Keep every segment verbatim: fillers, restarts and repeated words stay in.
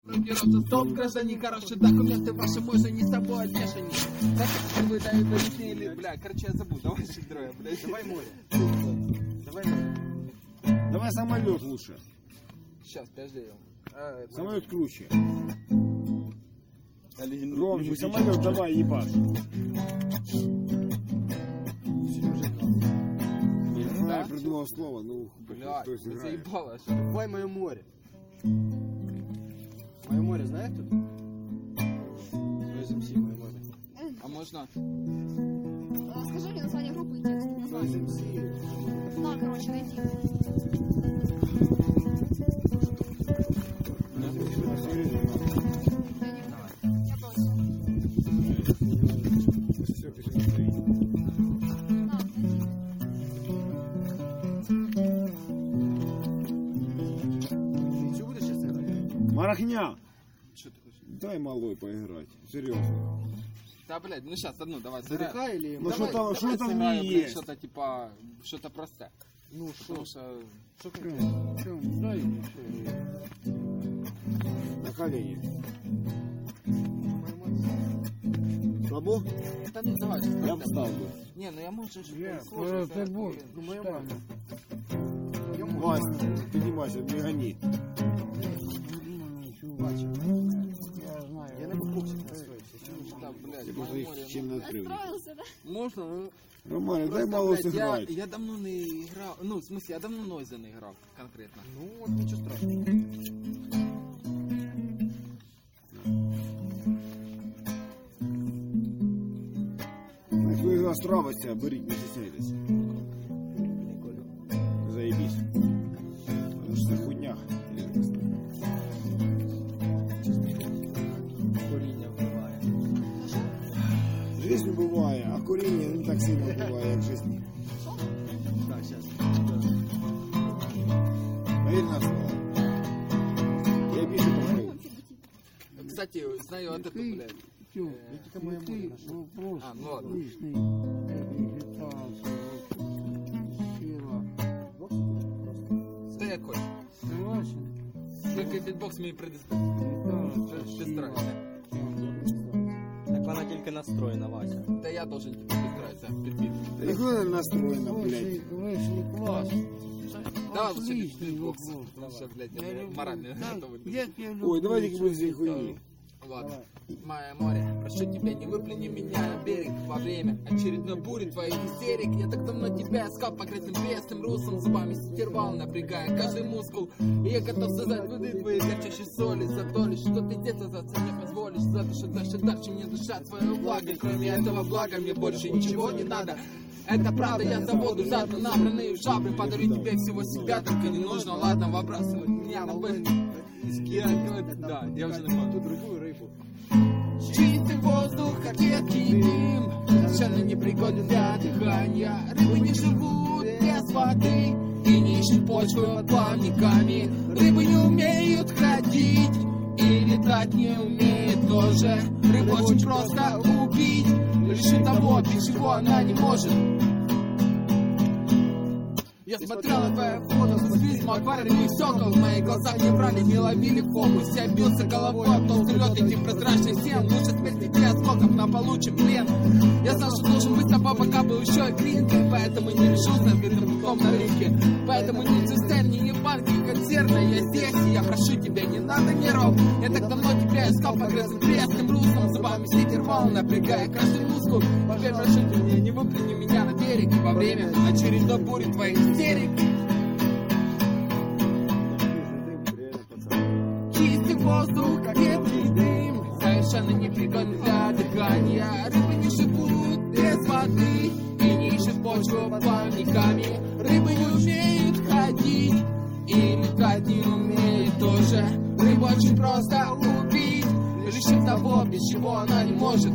Рокировка стоп, граждане, хорошие документы ваши, мой же не с тобой отмешаны. Так что вы даете объяснили, бля, короче, я забыл, давай шедроя, бля. Давай море. Давай море. Давай самолет лучше. Сейчас, подожди. А, Самолет круче. Олень, Громче, самолет давай, ебаш. Я знаю, придумал слово, ну, бля, кто ты сыграет. заебало. Давай мое море. Мое море знаешь тут? Ну, эс эм си, мое море. А можно? А, Скажи мне название группы и текст. Ну, Название. эс эм си. На, короче, найди. Я тоже. На, найди. Ты что будешь сейчас играть? Марахня! Что ты хочешь? Дай малой поиграть. Серьезно. Да, блядь, ну сейчас, одну, давай, сыграем. ЗДК или... Ну, Давай, что там- давай что там сыграем, не блядь, есть? Что-то типа, что-то простое. Ну, что? Потому что... Что конкретно? Дай на колени. Слабо? Да ну давай, сейчас Я простое. встал бы. Не, ну я могу же Я, сложно, ты это, будешь. блин. Ну, мое море. Я Вась, море. поднимайся, не гони. Я знаю. Я на буквоксе настроился. Что нужно? Да, блядь, Я мое просто море, их чем накрыл. Настроился, да? Можно, ну... Роман, дай Просто, малой блядь, я, сыграть. я давно не играл, ну, в смысле, я давно Нойза не играл конкретно. Ну, вот ничего страшного. Якщо ігра стравиться, беріть, не стесняйтесь. Заебись. Потому что це хуйня. Коріння вбиває. Жизнь буває, а куріння не так сильно буває, як жизнь. Так, сейчас. Повір на слово. Я більше прожив. Кстати, знаю вот эту, блядь. Тю, Э, тільки моє море ты нашел. вопрос А, ну ладно. лишний. Вегетация, сила. Что я хочу? Согласен? Только битбокс мне предоставляет. Бесстрастие. Так вона тільки настроєна, Вася. Да я должен тебе бесстрастие прибить. Як вона настроєна, блядь. Высший, высший класс. Давай лучше Отличный битбокс. вопрос. Потому что, блядь, Я я люблю. морально Так, готовый. я тебя люблю. Ой, давайте без этой хуйни. Ладно. Мое море, прошу тебя, не выплюни меня на берег во время очередной бури твоих истерик. Я так давно тебя искал по грязным пресным русам, зубами стервал, напрягая каждый мускул. И я готов создать воды твои горчащей соли за то лишь, что ты где-то за не позволишь, за то, что дальше дальше мне дышать свою влагой. Кроме этого блага мне больше ничего не надо. Это правда, я за воду жадно набранные в жабры. Подарю тебе всего себя, только не нужно, ладно, выбрасывать меня на бэк. Я, да, я уже на Тут другую рыбу. чистый воздух, как едкий дым, совершенно непригоден для дыхания. Рыбы не живут без воды и не ищут почву под плавниками. Рыбы не умеют ходить и летать не умеют тоже. Рыбу очень просто убить, лишь того, без чего она не может. Я смотрел на твое фото с фильма аквариумных стекол. В мои глаза не брали, не ловили фокус. Я бился головой об толстый лед этих прозрачных стен. Лучше смерти тебе осколков на получим плен. Я знал, что должен быть с тобой, пока был еще и клиникой. Поэтому не решился с открытым ртом на рынке. Поэтому не цистерни, не банки, консервные. Я здесь, и я прошу тебя, не надо нервов. Я так давно тебя искал по грязным пресным руслам. Зубами сеть рвал, напрягая каждый мускул. Теперь прошу тебя, не выплюни меня на берег во время очередной бури твоих истерик. Чистый воздух, как едкий дым, совершенно непригоден для дыхания. Рыбы не живут без воды и не ищут почву плавниками. Рыбы не умеют ходить и летать не умеют тоже. Рыбу очень просто убить, лишив того, без чего она не может.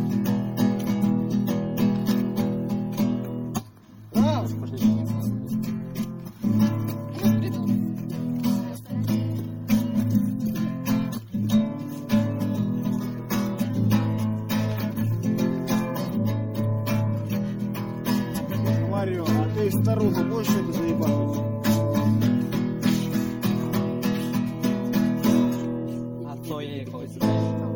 Марио, а ты старуха, можешь это заебать? А то є поїхали сюди.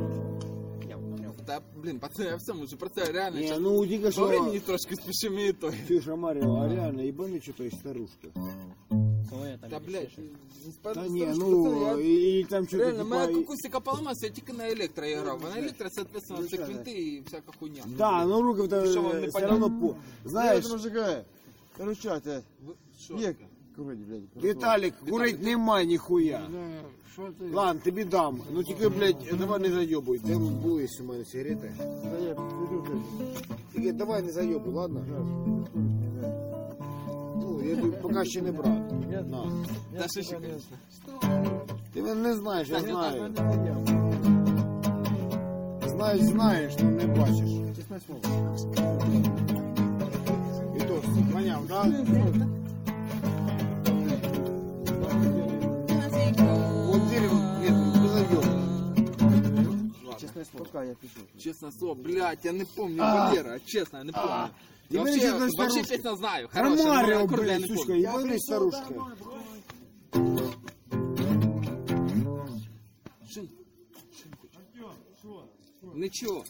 Да, блин, пацаны, я всем уже просто реально Не, сейчас ну тільки по що... времени трошки спешим и то. Чуєш, Амаріо, а реально, ебани що той старушка. Коли я там Да, блядь, Та ні, ну, і там що-то реально, моя типа... акустика поломалась, я тільки на электро играл. А на электро, соответственно, все квинты и всякая хуйня. Да, ну руки Що вам то не все понятно? равно по... Знаєш, Знаешь, мужика, короче, ты, Вы- шо? не, курить, блядь. Віталік, курить нема ніхуя. Бля, що ти? Ладно, тобі дам. Ну тільки, блядь, давай не зайобуй. Де були у мене сигарети? Да я приду, блядь. Тільки давай не зайобуй, ладно? Ну, я тобі поки ще не брат. На. Да что еще, конечно. Ти мене не знаєш, я знаю. Знаєш, знаєш, но не бачиш. Честное слово. І то, поняв, да? Вот дерево, нет, не зайобуй. Честное слово. Пока я пишу. Честное слово, блядь, я не помню Валера, честно, я не помню. И Я вы вообще, честно вообще старушка. песню знаю, хорошая, Ромарио, но аккорды я блядь, не сучка, помню. ебаный старушка. Шин, ничего.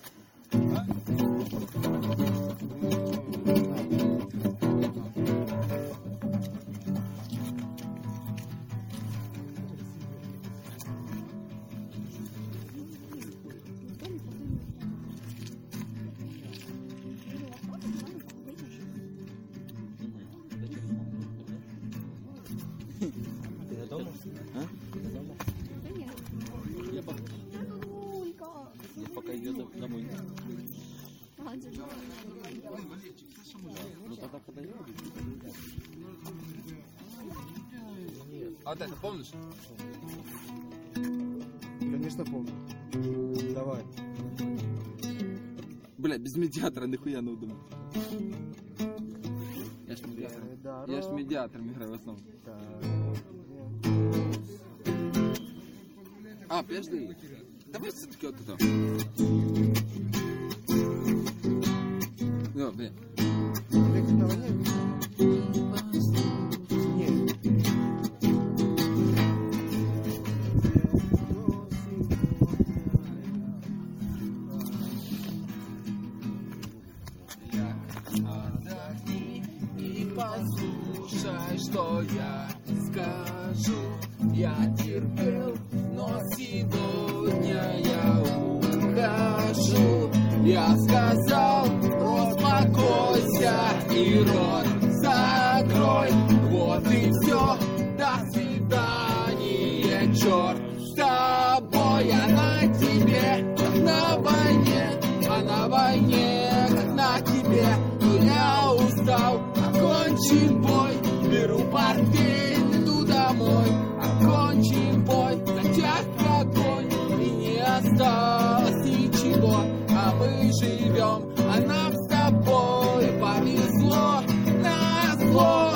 Ти додому? А? Ти додому? Я пока, я пока иду до- домой. Ну тогда когда я А вот это помнишь? Конечно, помню. Давай. Бля, без медиатора нихуя не удумал. Я ж медиатором. Я ж медиатором играю в основном. А, подожди. Давай все-таки вот это. Да, блин. Отдохни и послушай, что я скажу. Я терпел, но сегодня я ухожу. Я сказал, успокойся и рот закрой. Вот и все, до свидания, черт с тобой. А на тебе, как на войне, а на войне, как на тебе. Но я устал, окончен бой, беру портфель, иду домой. Окончен бой, затяг огонь, и не осталось ничего. А мы живем, а нам с тобой повезло, назло.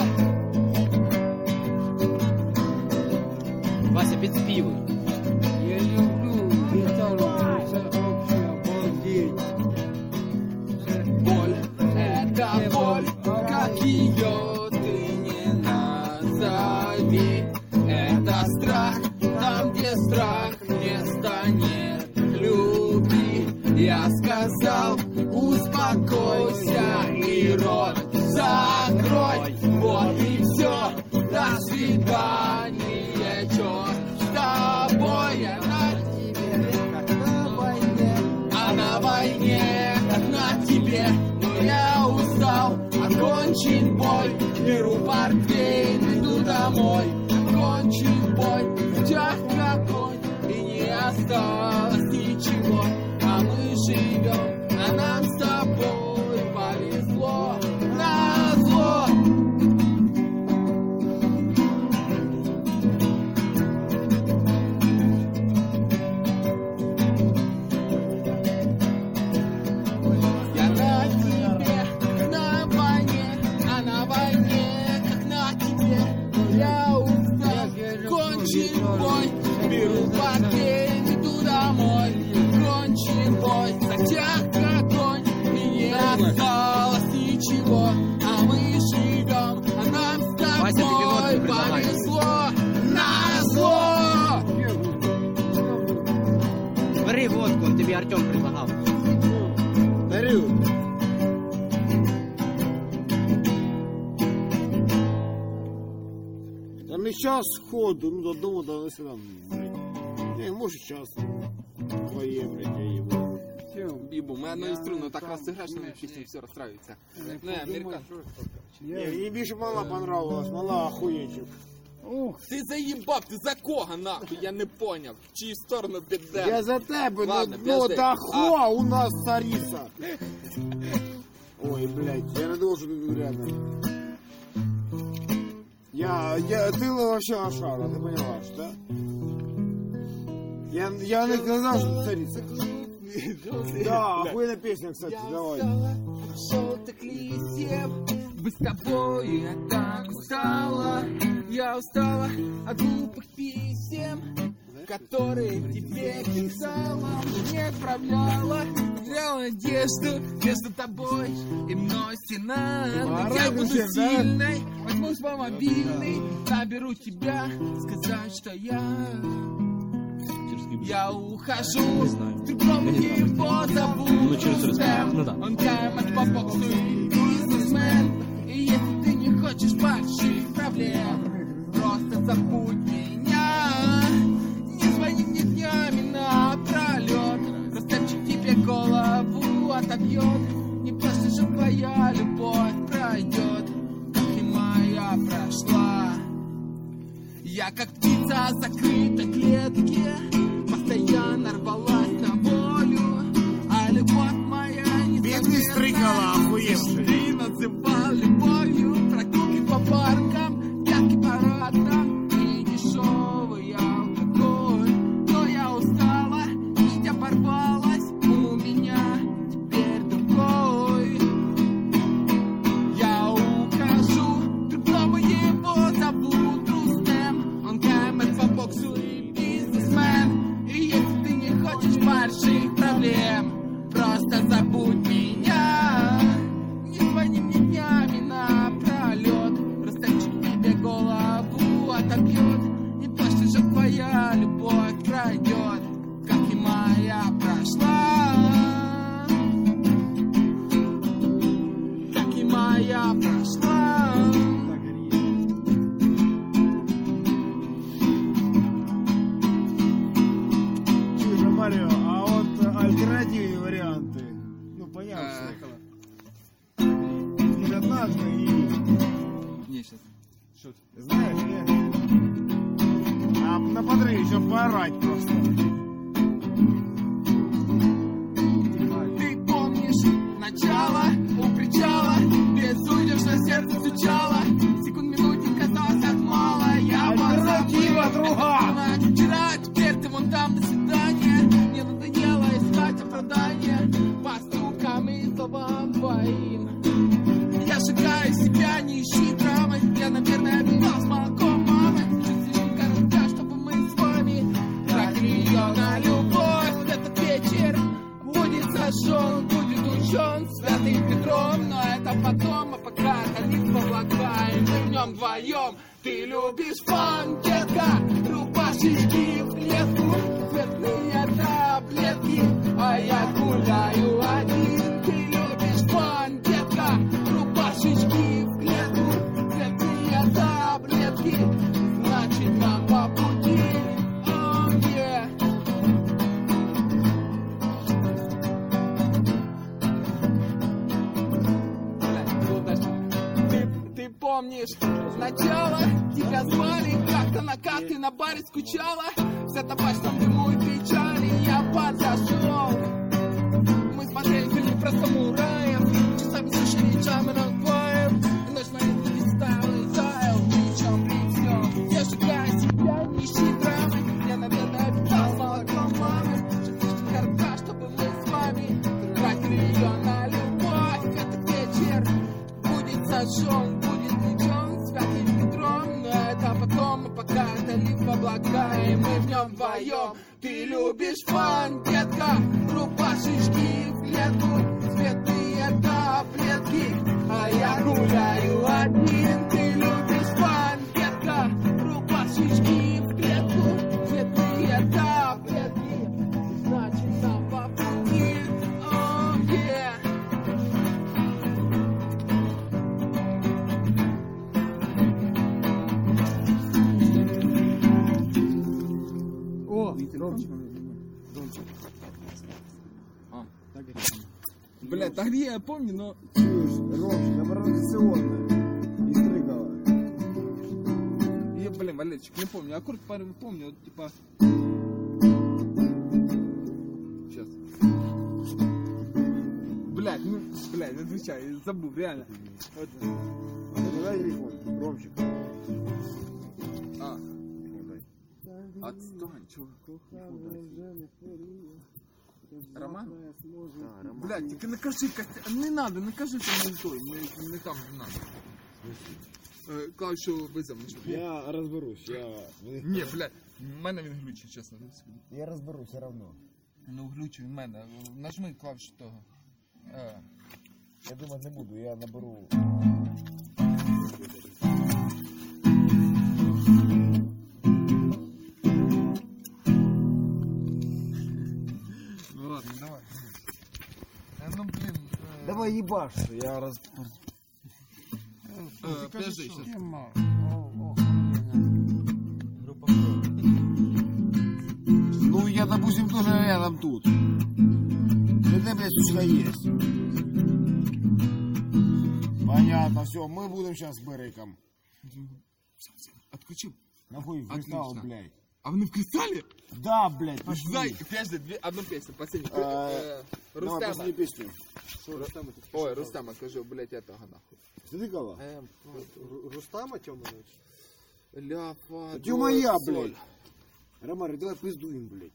Вася, підспівуй. Я люблю гітару, це вообще обалдеть. Боль, это боль, как ее ты не назови. Это страх, там где страх, места нет любви. Я сказал, успокойся и рот закрой. Вот и все, до свидания, черт с тобой. Я на тебе, как на войне, а на войне, как на тебе. Но я устал, окончен бой, беру портфель, иду домой. Окончен бой, тяг огонь, и не осталось ничего. А мы живем, а нам с тобой повезло, назло. Я на тебе, на войне, а на войне, как на тебе. Я устал, кончен бой, беру портфель, иду домой. Кончен бой, затяг огонь, и не осталось ничего. Бери водку, он тебе Артем предлагал. Дарю. Та не час ходу, ну додому, да не сюди. Не, може час. Твоє, блядь, я їбу. Бібу, моя нові струни так вас іграєш, що пісні все розстраюється. Не, американ. Ні, їй більше мала понравилась, мала охуєнчик. Ух, Ти заїбав, ти за кого нахуй? Я не поняв. В чию сторону піде? Я за тебе, Ладно, ну, ну пизди. да хуа у нас царица. Ой, блядь, я не должен быть рядом. Я, я, ты вообще лошара, ты понимаешь, да? Я, я не сказал, что ты царица. Да, охуенная песня, кстати, давай. Желтых листьев, быть с тобой я так устала. Я устала от глупых писем, которые тебе писала, мне отправляла. Взяла надежду между тобой и мной стена. Но я буду сильной, возьму свой мобильный, наберу тебя, сказать, что я... Я ухожу, в другом его зовут Рустем. Он каймет по боксу и бизнесмен. И если ты не хочешь больших проблем, просто забудь меня. Не звони мне днями напролет, Рустемчик тебе голову отобьет. Не просто же твоя любовь пройдет, как и моя прошла. Я как птица в закрытой клетке, постоянно рвалась на волю, а любовь моя не Бедный стрыкала, охуевший. Ты называл любовью прогулки по паркам, пятки по ратам и дешевый алкоголь. Но я устала, нить оборвалась, у меня теперь другой. Я ухожу, другому его зовут Рустем. Он каймет по боксу и бизнесмен. И если ты не хочешь больших проблем, просто забудь меня. Не звони мне днями напролет, Рустемчик тебе голову отобьет. Не плачь, же твоя любовь пройдет, как и моя прошла. Как и моя прошла. Чудо Марио, а вот альтернативные варианты. Ну, понятно, что не однажды и... Не, сейчас. Знаешь, нет? А на подрыве еще поорать просто. Ты помнишь начало у причала, безудержно сердце стучало, секунд минутник казалось от мало. Я Альтернатива друга! Вчера, теперь ты вон там, до свидания. Мне надоело искать оправдания по стукам и словам твоим. Я сжигаю себя, не ищи драмы. Я, наверное, обнимал с молоком мамы. Жизнь слишком коротка, чтобы мы с вами тратили ее на любовь. Этот вечер будет сожжен, будет учен Святым Петром. Но это потом, а пока ходить поблагаем мы в нем вдвоем. Ты любишь фан, детка, рубашечки в клетку, цветные таблетки, а я гуляю один. Ты любишь фан, детка, рубашечки в клетку, цветные таблетки, значит нам по пути. Oh, yeah. Ты, ты помнишь сначала тебя звали как-то на катке на баре скучала, вся табачном дыму и печали. Я подошел, мы смотрели фильм про самураев, часами слушали Джамерон Клайв, и ночь моя не стала и таял, ничем при всем. Я сжигаю себя, не ищи драмы, я, наверное, питал молоком мамы. Жизнь слишком коротка, чтобы мы с вами тратили ее на любовь. Этот вечер будет сожжен, будет лечен Святым Петром. Но это потом, и пока это лишь поблагаем мы в нем вдвоем. Ты любишь фан, детка, рубашечки в клетку, цветные таблетки, а я гуляю один. Ты любишь фан, детка, рубашечки в клетку, цветные таблетки, значит А, блядь, так я помню, но... Чуешь, Ромчик, оборонизационная. Из Дрыгова. Я, блин, Валерчик, не помню. Аккорд пару не помню, вот, типа... Сейчас. Блядь, ну, блядь, отвечай, я забыл, реально. Вот. Дай телефон, Ромчик. А. Отстань, чувак. Роман? Да, Роман. Блядь, тільки не кажи, Костя, не надо, не кажи, що не той, не, не там, не надо. Е, Клавішу визов, нічого. Я розберусь, я... Ні, блядь, в мене він глючить, чесно. Я розберусь все равно. Ну, глючить в мене. Нажми клавішу того. Е. Я думать не буду, я наберу... Ну ладно, давай. Е, ну, блін. Е, Давай ебашься, я раз... Е, подожди, щас. Тема. Группа Ну, я, допустим, тоже рядом тут. Где, блядь, сучка есть? Понятно, все, мы будем сейчас с Бериком. Отключив. Нахуй встал, Отлично. блядь. А вони в кристалі? Да, блядь, пошли. Дай, подожди, дві, одну пісню, последню. Е, Е, Давай, Рустема. последнюю песню. Ой, Рустема, кажу, блядь, этого нахуй. Сдыкова? Ем, Рустама Тёманович? ля, фа, Тё моя, до, соль. блядь. Ромарик, давай пиздуем, блядь.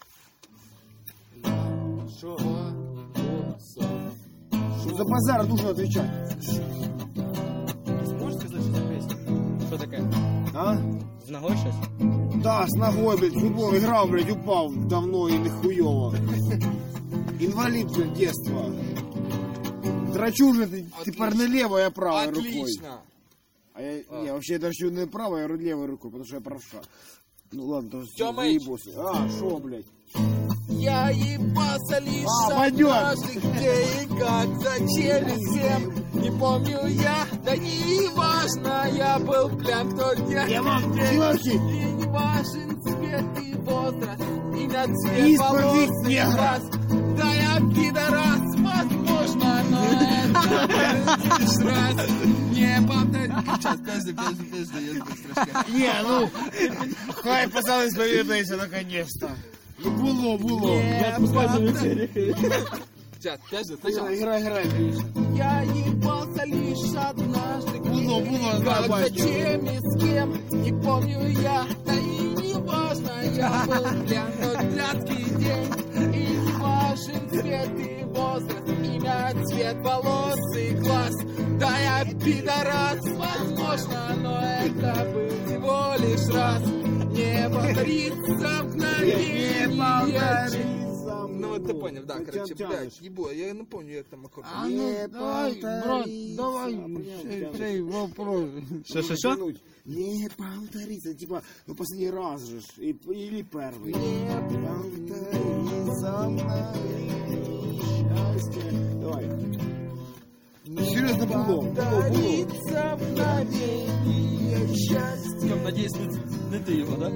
Шо? Фа, до, соль. Что за базар нужно отвечать? Можешь сказать, что за песня? Что такое? А? В ногой сейчас? Да, с ногой, блядь, в футбол играл, блядь, упал давно и нихуёво. Инвалид, блядь, детства. Драчу же ты теперь не левой, а правой рукой. Отлично. А я, не, вообще я драчу не правой, а левой рукой, потому что я правша. Ну ладно, то Тёмыч. заебался. А, шо, блядь? Я ебался лишь А, пойдём. однажды, где и как, зачем и всем. Не помню я, да не важно, я был пьян в тот день. Я вам День. чуваки. И не важен цвет и возраст, и на цвет Исповедь волос и негра. глаз. Да я пидорас, возможно, но это лишь раз. Не повторю. Сейчас, подожди, подожди, подожди, я сбил трошки. Не, ну, хай пацаны исповедуются наконец-то. Ну, было, было. Не повторю. Сейчас, подожди, сначала. Играй, играй, конечно. Я ебался лишь однажды. Было, было, да, Как, батя. зачем и с кем, не помню я. Да и не важно, я был пьян в тот блядский день. И не важен цвет и возраст, имя, цвет волос и глаз. Да я пидорас, возможно, но это был всего лишь раз. Не повторится мгновение. Ну вот ты понял, да, короче, блядь, ебу, я не помню, як там аккорд. А ну, давай, брат, давай, цей- цей вопрос. Что, что, что? Не повторится, типа, ну последний раз же, ж, и, или первый. Не Повторится мое счастье. Давай. Серьезно, было, было, было. повторится мгновение счастья. Тём, надеюсь, не, не ты его, да?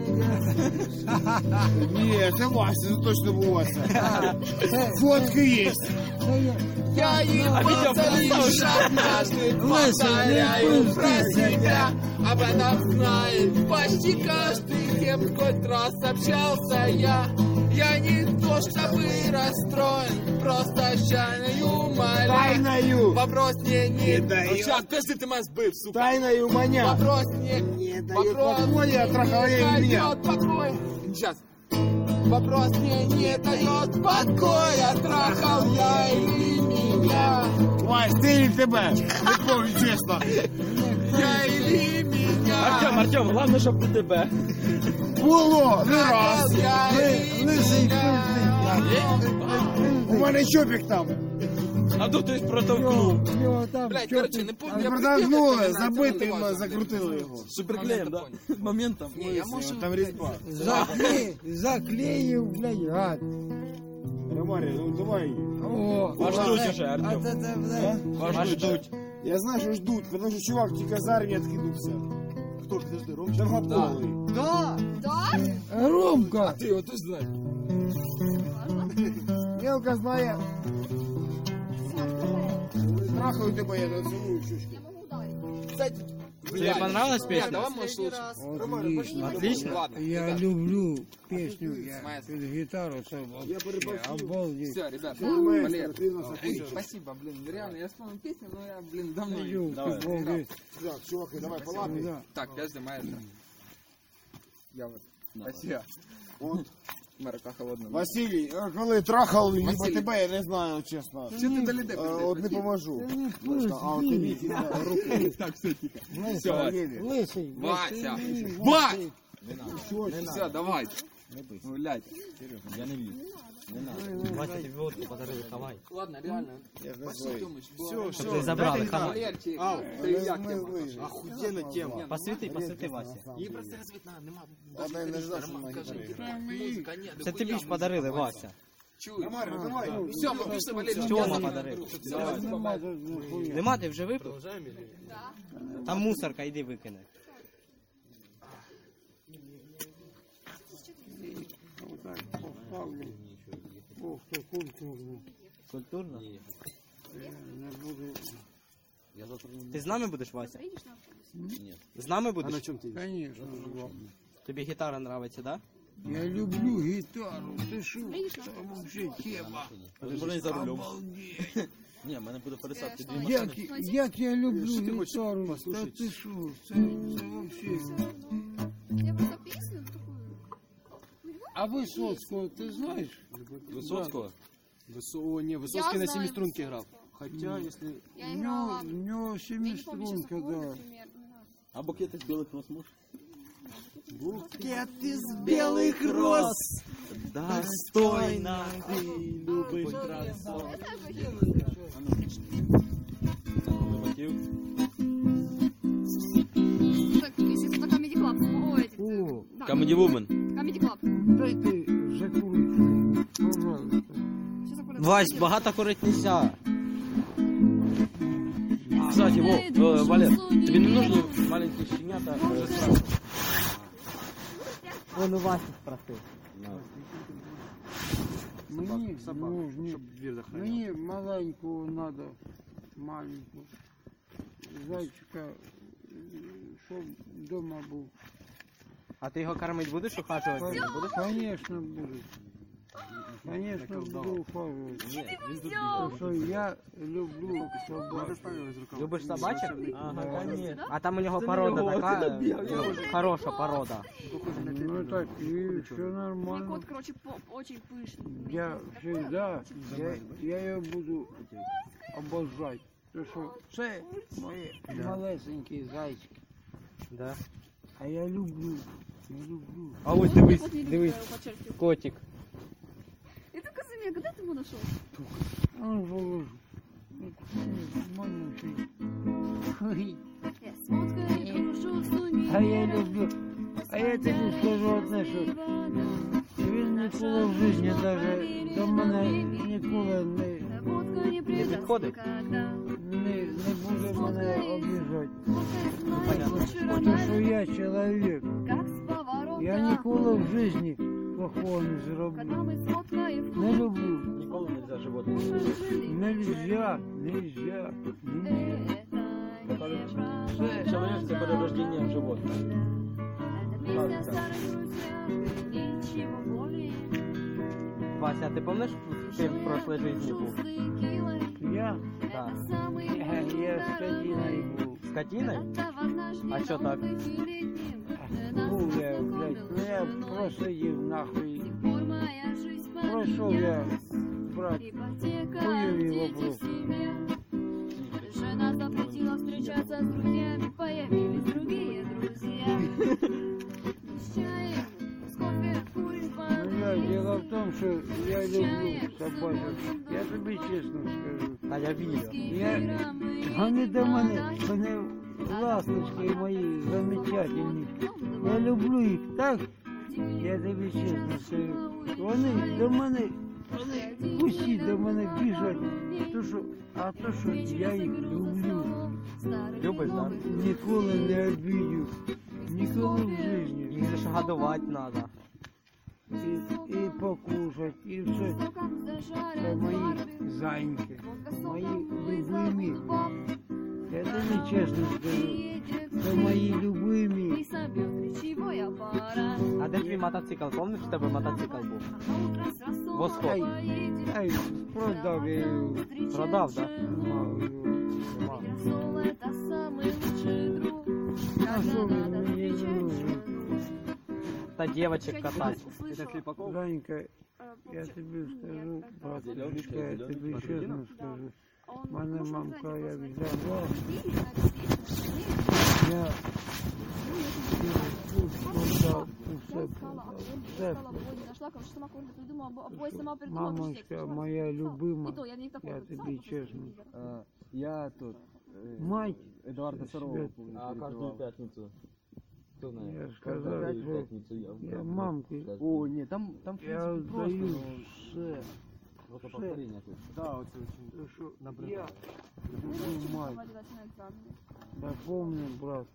Нет, это Вася, это точно был Вася. Фотка есть. Я ебался лишь однажды, повторяю про себя. Об этом знает почти каждый, кем хоть раз общался я. Я не то чтобы расстроен, просто чайную умоляю. Тайною. Вопрос мне не Не дает. Сейчас, подожди, ты меня сбыл, сука. Тайною маня. Вопрос мне Не дает Вопрос покоя, трахалей не меня. дает покоя. Сейчас. Вопрос мне не дает покоя, трахал я или меня. Вась, ты или тебя? Не помню, честно. Я или меня. Артем, Артем, главное, щоб не тебе. Було, не Трахал раз. я или Лисий, меня. У мене чопік там. А тут хтось протовкнув. Його там Блядь, чопик. короче, не помню. я Продохнули, припев, забити, це не ми важно. закрутили його. Суперклеєм, да? Моментом. Ні, я можу... Там різьба. Заклеїв, заклеїв, блядь, гад. Ромарі, ну давай. О, Вас а ждуть це- уже, А Артем. це, це, блядь, Вас ждуть. Я знаю, що ждуть, тому що чувак тільки з армії відкинувся. Хто ж ти жди, Ромчик? Довгополий. Да. Да? Ромка, Ти його теж знаєш? Ангелка знає. Трахаю тебе, я нацелую щучку. Я могу ударить. Тебе понравилась Нет, песня? давай можешь лучше. Отлично. Отлично. Ладно, Я ребят, люблю песню, я Маэстро. під гітару, це вообще обалдеть. все, ребят, Маэстро, Валер, ты нас эй, окончил. спасибо, блин, реально, я вспомнил песню, но я, блин, давно не Ёлки, балдеть. Так, чуваки, давай по лапі. Да. Так, подожди, маэстро. Я вот. Спасибо. От. Марака холодная. Василій, а коли трахав либо Василій. тебе, я не знаю, чесно. Что ты дали Е, От не поможу. А от тобі ті, да, руки. Так, все, тихо. Лисий, Все, лисий. Вася. лисий, Вась! лисий. Все, давай. Гулять. Я не вижу. Не надо. Вася, тебе водку подарили, хавай. Ладно, реально. Я ж не Пошли, знаю. Тёмыч, Все, было- Щоб ти забрали, хавай. Валерчик, А, ты и я к тему. Охуєнна тема. Посвіти, посвіти, Вася. Їй просто розвитна, нема. Та я не ждав, що вона Кажи, гітарі. музика, ні, Це тобі ж подарили, Вася. Чуєш? Тамара, давай. Все, пішли, Валерчик. Тьома я подарив. Давай. Нема тут ніхуя. Нема, ти вже випив? Там мусорка, йди викине. Отак поставлю. Ох, то культурно. Культурно? Я не буду. Ти з нами будеш, Вася? Видишь, на З нами будеш? Конечно, Тобі гітара нравиться, да? я люблю гітару. Ти що? Це вообще тема. Можна і за рулем. Обалдеть. Ні, в мене буде пересадки. Як, як я люблю гітару. Та ти що? Це, це вообще. Я просто песню такую. А Висоцького ти знаєш? Высоцкого? Высо... Не, Я Высоцкий на знаю семиструнке играл. Высоцкого. Хотя, если... Я У нього, играла. у нього Я не помню сейчас семиструнка, аккорд, да. например. не знаю. А букет із білих роз можеш? Букет із Белых роз, достойно ты любишь красоту. Я знаю, какие. Так, если это Comedy Club. Ой, эти, О, да, Comedy Woman. Comedy Club. дайте закурити, пожалуйста. Сейчас аккуратно. Вась, багато курить нельзя. Кстати, Во, э, Валер, тебе не нужны маленькие щенята? э, сразу? Он у Васи спросил. Мені, ну, ні, Чтоб дверь захранял. мені маленького надо, маленького. Зайчика, щоб вдома був. А ти його кормить будеш, ухажувати будеш? Конечно, буду. Конечно, буду ухаживать. Ні, він тут Потому что я люблю собак. Любиш собачок? Ага, Да. конечно. А там у нього порода така, ну, хороша порода. Ну так, и все Мой нормально. кот, короче, по- очень пышный. Я всегда, я, я ее буду обожать. Потому что це мої малесенькі зайчики. Да. А я люблю, я люблю. А ось дивись, Кот не любит, дивись, я его подчеркиваю. котик. Это Казимир, когда ты его нашел? А ну положу. Маленький. Ой, Я с водкой дружу, слони. А я люблю. А я тобі скажу одне, що він ніколи в житті навіть до мене ніколи не, Водка не підходить? когда не, не буде мене обіжати. Понятно. Тому що я чоловік. Как с поворота. Я ніколи в житті плохого не Когда зроблю. мы с водкой в Не люблю. Ніколи не можна животних. жили. Нельзя, нельзя, нельзя. Це чоловік це перерождення в животних. Это песня старых друзья, ничего более. Вася, а ти пам'ятаєш, ти в прошлой житті був? Шустрый киллер, Я, Так. это самый я, я скотиною був. Скотиною? однажды А чё так? Був я, блядь, ну я просидів нахуй. Моя жизнь Пройшов я, брат, ипотека, хуёвый дети, вопрос. семья. Жена запретила встречаться с друзьями, появились другие друзья. С чаем, с кофе, курим Ну я, дело в тому, що я люблю собачок. Я тобі чесно скажу. Та я вірю. Я, вони до мене, вони ласточки мої замечательні. Я люблю їх так, я тобі чесно скажу. Вони до мене, вони усі до мене біжать. То, що, а то, що я їх люблю. Любиш, так? Ніколи не обидю. Ніколи в житті. Їх же ж годувати треба. і, і покушать, і все. Це мої зайньки, мої любимі. Я тобі чесно скажу, це мої любимі. А де твій мотоцикл? Помниш, в тебе мотоцикл був? Восход. Ай, ай, продав я його. Продав, так? Мав його. А що він мені не нужен? Та дівчик катать. Зайка, я тобі скажу, братушка, я тобі чесно скажу. Мене мамка як взяла, я тут продав, усе продав, все продав. Мамочка моя любима, я тобі чесно. Я тут. Мать, Эдуарда Сарова. свят- А каждую пятницу. Кто знает? я сказав, що Пятницу я. я мамки, О, ні, там, там в я принципі, просто, даю ну, все. Просто повторение тут. Да, оце очень. Що я Набридає. люблю мать. Запомни, брат.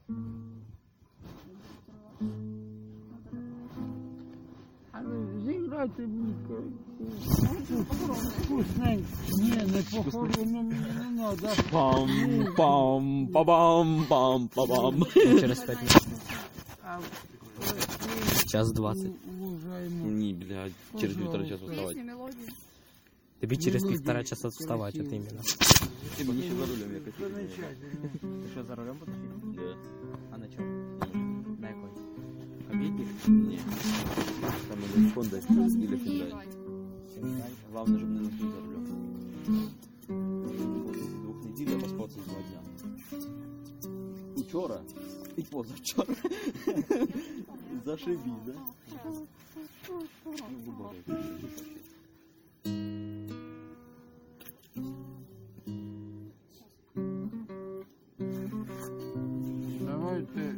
Але зіграйте будь вкусненько. Ні, не похоронено, мені не треба. Пам, пам, пам, пам, пам. Через п'ять минут. А Час двадцять. уважаємо. Не, блядь, через полтора часа вставать. Тобі через Ну, півтора люди, часа вставати, от красиво. іменно. Типа, не за рулем я хочу. Замечательно. Ти що, за рулем будеш? Да. А на чому? На якої? Побіді? Не. Там или Honda или Hyundai. Главное, чтобы не наснуть за рулем. После двух недель я поспался два дня. Учора и позавчора. Зашибись, да? Ну, грубо говоря. Давайте.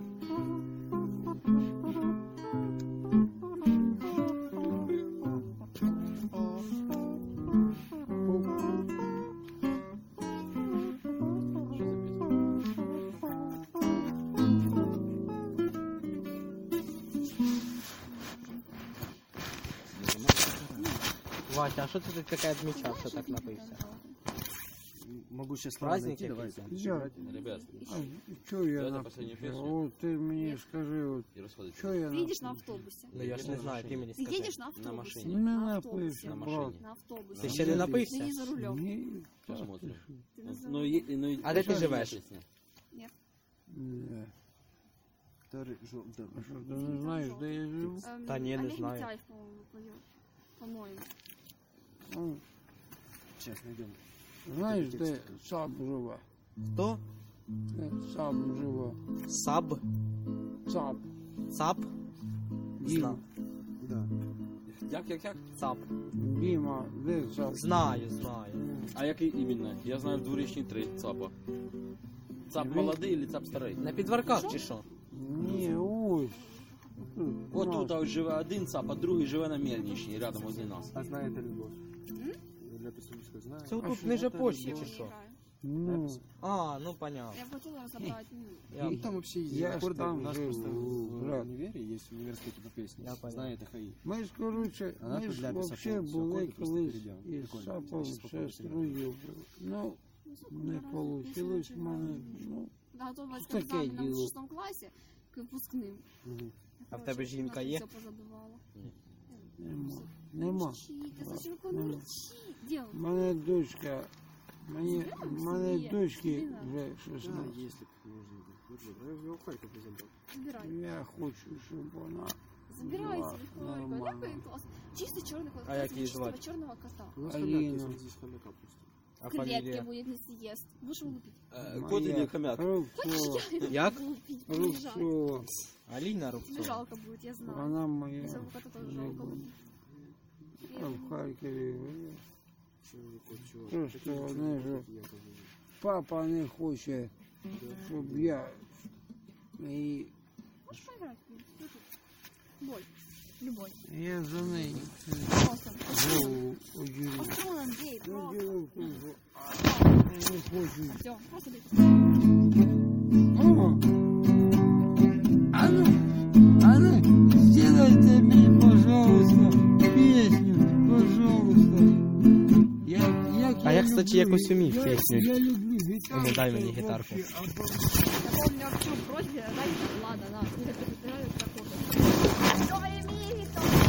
Вася, а що це ти таке відмічався, так напився? Могу сейчас Праздник найти, давай. якийсь? Я, Ребят, а, що я Давайте написав? последнюю песню. От ти мені скажи, от, и расходитесь. що я Ты едешь на написав? автобусе. Ну я ж не знаю, ти мені Ты скажи. едешь на автобусе. машине. Не На автобусе. напився, На брат. машине. На автобусе. Ти ще не Ты напився? не за рулем. Ні, так, Посмотрим. Ты на за Ну, рулем. е- ну, и- А де ти живеш? песня. ні. Второй, жо- да. А що, ти не знаєш, де я живу? Эм, Та ні, не Олег знаю. Митяев, по-моему, поет. По-моему. Ну, Сейчас найдем. знаєш, де Саб живе? Хто? Де Саб живе? Саб? Саб. Цап? Діма. Да. Як, як, як? Цап. Діма, де Саб? Знаю, знаю. А який іменно? Я знаю в дворічні три ЦАПа. ЦАП молодий или ЦАП старий? На підварках чи що? Ні, ось. Тут, От у тут нас. ось живе один ЦАП, а другий живе на Мельничній, рядом возле нас. А знает это любовь. Для представительского знает. Це А тут що, ниже от почти Я чи що? играю. Ну, А, ну понятно. Я бы хотела разобрать. ну, Я, Ну, там вообще есть Я ж аккорды. там У нас живу, просто в брат. универе есть универская типа песня. Я понял. Знает ХАИ. ми ж, коротше, Вона ми тут ж для вообще писаков, були всього просто колись перейдемо. із Прикольно. Сапом Щас попробуємо. сестрою. Ну, не получилось в мене, ну, Готовилась к Таке экзаменам в діло. шестом классе, к выпускным. Мгм. А в тебе жінка є? Все позабывала. нема. Нема. Молчи, ты брат, зачем такое нема. молчи? Делай. У мене дочка, мені, в мене Є. дочки Тобі вже Да, шістнадцять. если б нужно было. Вот же, Я его в Харьков забрал. Забирай. Я хочу, щоб вона Забирай була телефон. нормальна. Какой класс. Чисто черный кот. А як її Чистого звати? черного кота. У нас Алина. хомяк есть, вот здесь хомяка просто. а Клетки фамілія? будет, если съест. Будешь его лупить? Е, Кот или хомяк? Рубцова, Як? Лупить, не жалко. Рубцова, Аліна Не Рубцова. жалко будет, я знаю. вона моя. Своего кота тоже не жалко буде. будет. А в Харкові. Чего не кот, чего? Просто Такие вони чуваки, ж- как я тоже. Папа не хоче, щоб я і Можешь поиграть? Боль. Любой. я за неї Просто. голову оділю. А что он Андрей? Ну, Просто. діло в тому, що не хочу. Всё, просто бей. О! А ну, а ну, сделайте мне, пожалуйста, пожалуйста. Я, як А я, кстати, люблю якось гі- умів я- пісню. Я люблю гітару. Ну, дай мені гітарку. Я помню Артур просьбе, дай, ладно, на, я перебираю аккорды. Что имеет?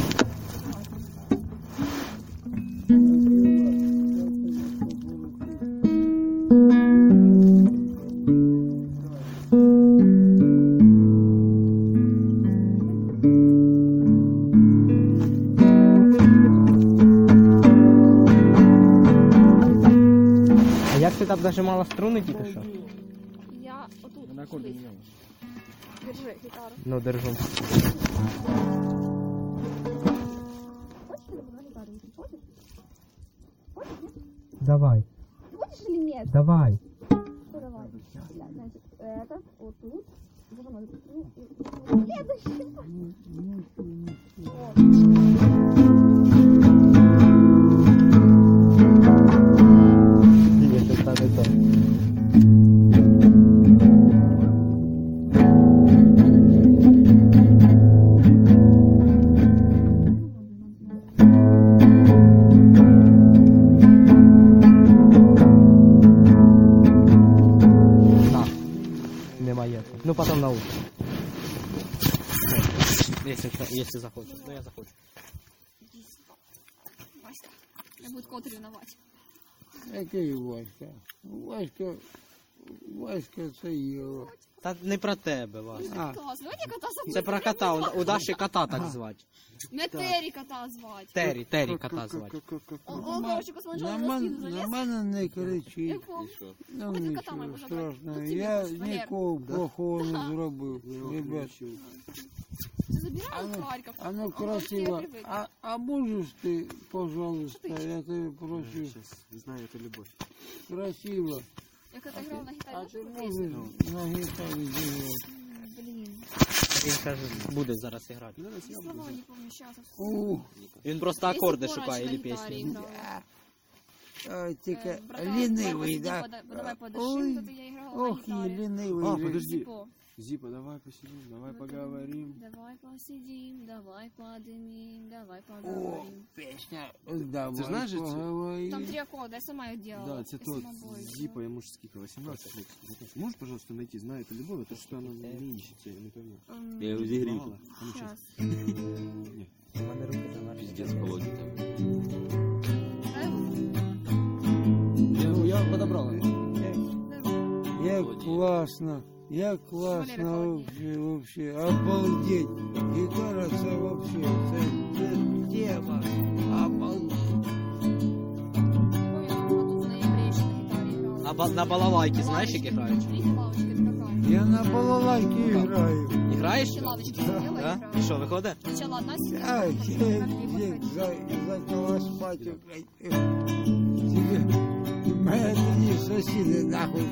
А як ти там нажимала струни тільки що? Я отут. На аккорде здесь. не надо. Держи гитару. Ну, держу. Хочешь, я буду на гитару играть? Хочешь? Хочешь, нет? Давай, Хочешь или нет? давай. Ну, давай. Так, значит, это вот тут. Зажимай эту струну и- Следующий. Вот. Ні, це стане то. На. Немає. Ну, потом на утро. Если, если захочешь. Ну, я захочу. Васька. Я буду кот ревновать. Який Васька? Васька, Васька це Єва. Та не про тебе, Вася. А, Класс, давайте кота собой. Це про кота. У, у Даші кота так звати. Мне Терри кота звать. Террі, Террі кота звати. Он, он короче, посмотрел на на мене, спину на залез. мене не Я кричить. помню. Ну Хочеш кота нічого моєго забрати? страшного. Тут тебе Я хочеш, Валер? нікого плохого не зробив. Ребят, Ты забирай А ну, в Харьков. оно Он- он к тебе красиво. привык. А, а можешь ты, пожалуйста, я тебя прошу, Сейчас, знаю, это любовь. красиво. Я когда играл на гитаре, А знаешь, ты какую песню? можешь на гитаре сделать? М, Блин, Він каже, буде зараз грати. я слова не помню сейчас. Ух, Він просто Если акорди Пороч шукає на или гитаре пісні. играл. а, тільки Э, братан, ленивый, давай да? посиди, Давай Ой, подышим, тут я играла на ох, и гитаре. ленивый. А, же. подожди. Зипо. Зипа, давай посидим, давай Ну, поговорим. Давай посидим, давай подымим, давай О, поговорим. песня. Давай Ты знаешь, эти- поговорим. Там три аккорда, я сама их делала. Да, это Я тот сама бой Зипа, я мужских восемнадцать лет. Можешь, пожалуйста, найти, знаю, это любовь, это что она не ищет, я не пойму. М, Я его зигрил. Ну, Сейчас. Не, У мене руки замерзли. пиздец, Володя там. Дай руку. Я, я подобрал его. Як класно, як класно вообще, вообще, обалдеть. Гитара це вообще, це, це тема, обалдеть. Ой, я тут в ноябре еще на гитаре играла. На, ба- на балалайки знаєш, як грають? Видите, лавочка это какая? Я на балалайке играю. І граєш? Еще лавочки сидела и Да? играла. І що, виходить? Сначала одна сидела, Ай, потом как я, две я, подходили. за, за колоспатю, блядь. Тебе, мене тоді сусіди, нахуй.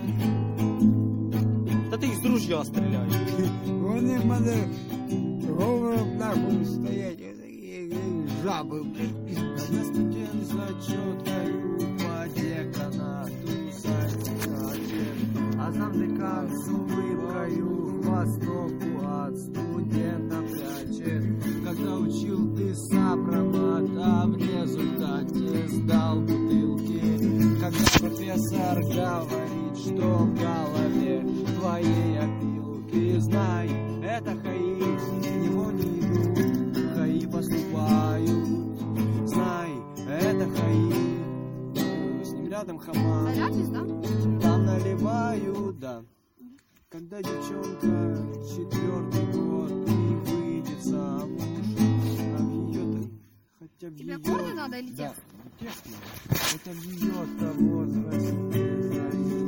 Та ти їх з ружья стріляєш. Вони мене говором нахуй стоять, як жаби, блядь. На студент зачеткою по деканату садикате, а замдекан с улыбкою хвостовку от студента прячет. Когда учил ты сопромат, а в результате сдал бутылки. Когда профессор говорит, что в голове твоей опилки, знай, это ХАИ, с него не идут, ХАИ поступают. Знай, это ХАИ, с ним рядом хама, Зарядись, да? там наливают, да. Когда девчонка четвертый год и выйдет замуж, а в ее-то хотя бы Тебе ее... аккорды надо или Да, текст? текст надо. Хотя в ее-то возрасте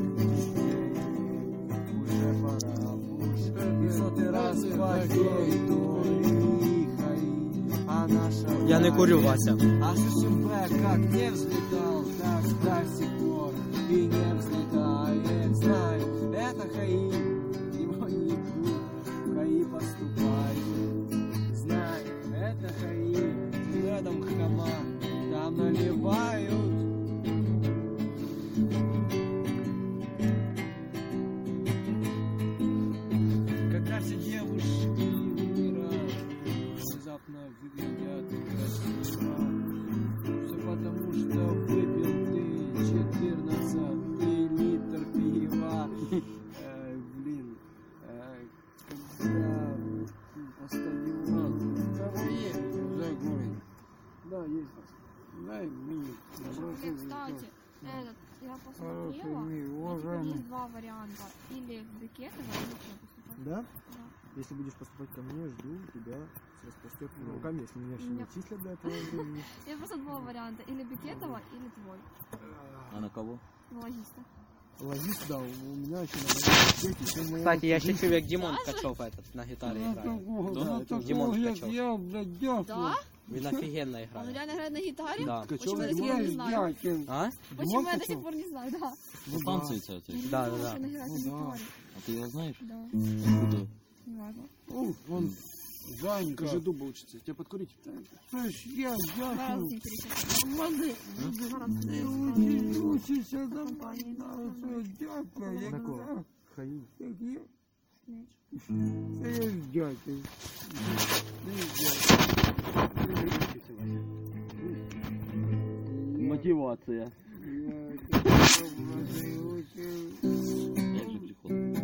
уже пора уж. И сотый раз хватит той ХАИ, а наша... Я не курю, Вася. А ССМП как не взлетал, так до сих пор и не взлетает. Знай, это ХАИ, его не идут, ХАИ поступают. Знай, это ХАИ, рядом хама, там наливают. Когда все девушки мира внезапно выглядят красиво, Вообще, кстати, этот, я Хороший посмотрела, мир, типа, уважаемый. есть два варианта. Или в Бекетово, или что поступать. Да? Да. Если будешь поступать ко мне, жду тебя с распростертыми руками, если меня еще не Меня- отчислят до этого времени. Я просто два варианта. Или Бекетова, или твой. А на кого? Логиста. Логист, да, у меня еще на Кстати, я ще чув, як Дімон Ткачов этот, на гітарі Ну, грає. такого, Да? ну, Дімон такого, як Ткачов. я, блядь, дякую. Да? Він офігенно Он грає. реально играет на гитаре? Да. Почему я до сих Я пор не знаю? дякую. А? Почему я до сих пор не знаю, да. Ну, станції це оцей. Я не Да, знала, да, что да. он играет Ну, на да. гитаре. А ти його знаєш? Да, Куди? не важно. Ух, Он Жанька, же дуба учится. Тебе подкурить? це ж я Два раза дякую. не пересекся. Мене Два раза ти не учиш- учишся до мене, на все дякую. Як На кого? я- Хаи. як я- пересекся. Це я ж дякую. Мотивація. Я тебе учив. Як же приходить?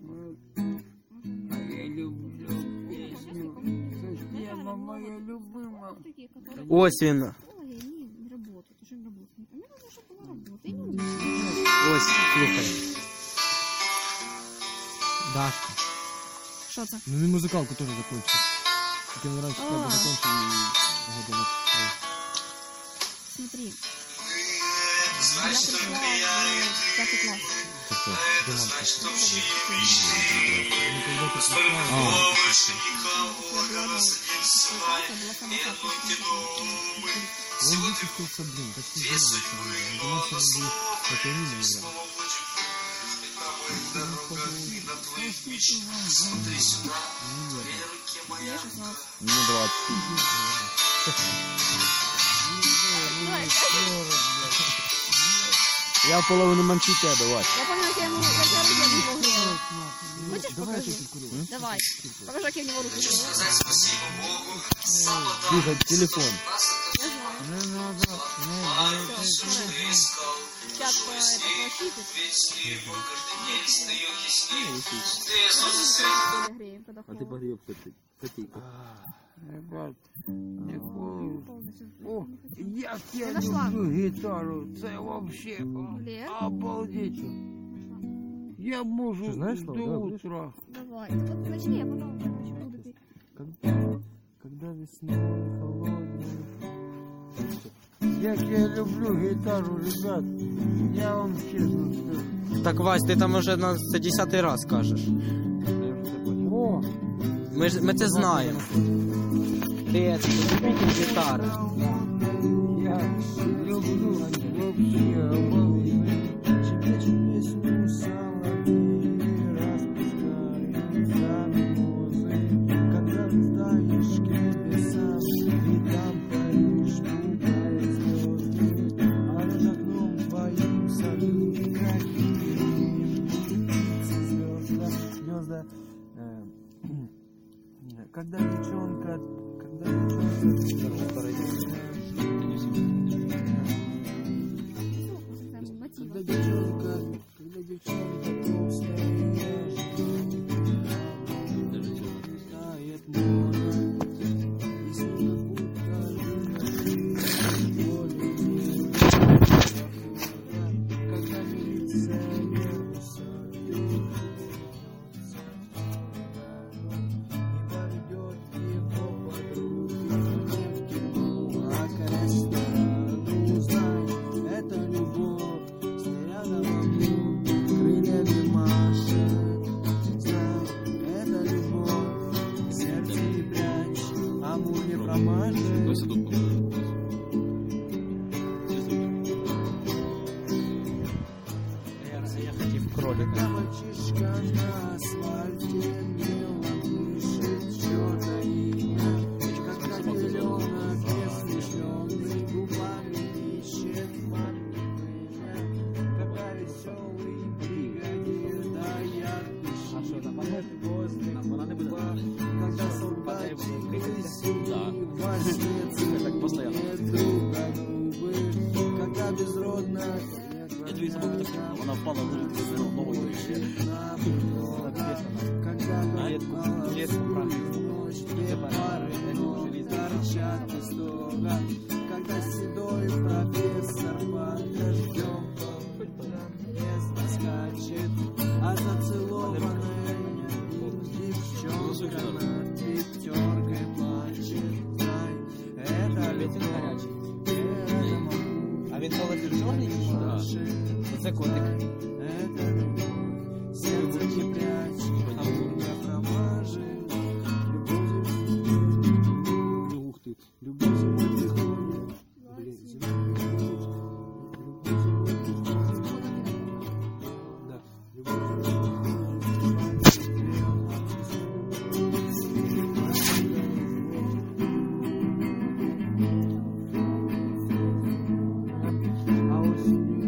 А я люблю пісню. Це ж тема моя любима. Такие, которые... Ось він. Ой, они не работают, уже не работают. А мне нужно, чтобы была работа. Я не умею. Ось, слухай. Дашка. Что это? Ну, и музыкалку тоже закончил. Как я раньше как бы А. закончил и года на Смотри. Я пришла в пятый класс. Он выпустился, блин, почти заново. Думал, что он будет по пианино играть. Я шестнадцать. Мені двадцять. Я половину менше тебе, Вась. Я помню, как я ему, как я руки об него грела. Хочешь, Давай я покажи? тут курю. Давай. Покажи, как я в него руки грела. Слухай, телефон. Я знаю. Не надо, не Всё, хорошо. Сейчас по, это, пощипит. Можно греем, когда А ти холодно. погріб котейку. Ребят, не буду. Холодно сейчас. О, як я Я нашла. люблю гітару, це вообще Лер? обалдеть. Я можу Ти знаєш, що? до Да, будеш? утра. Давай. Ты вот начни, я потом короче, буду петь. Когда, когда весной холодный. Як я люблю гітару, ребят, я вам чесно скажу. Так, Вась, ти там уже на це десятий раз кажеш. О, Ми, ж- ми це знаємо. Ти любитель гітари. я люблю вообще обалдеть. Щебечет песню соловей, распускает за мимозы. Когда вздаешь к небесам, и там паришь, пугая звезды. А над окном твоим саду какие звезда, звезда. Э, Когда девчонка, когда девчонка, Мотивы. когда девчонка, когда девчонка толстая и нежная, тает море, и снега будто жирный волей. Когда милиционер усадит, и поведет его подруги не в тюрьму, а к ресторану. Узнай, это любовь, снарядом огню, крыльями машет. Знай, это любовь, сердце не прячь, амур не промажет. Ось тут покажу. Я хотів кролика. Когда мальчишка на асфальте мелом пишет чёрное имя, когда теленок несмышленый губами ищет мамино имя, когда веселый бригадир дает пищит возле клуба, когда солдатик лысый во сне целует друга губы, когда безродно Я дві забув так, вона впала в новою ще. когда Клетку, клетку ночь, две пары ног торчат из стога, когда седой пропел але ти чорний чи що? Оце котик. Это сердце не прячь.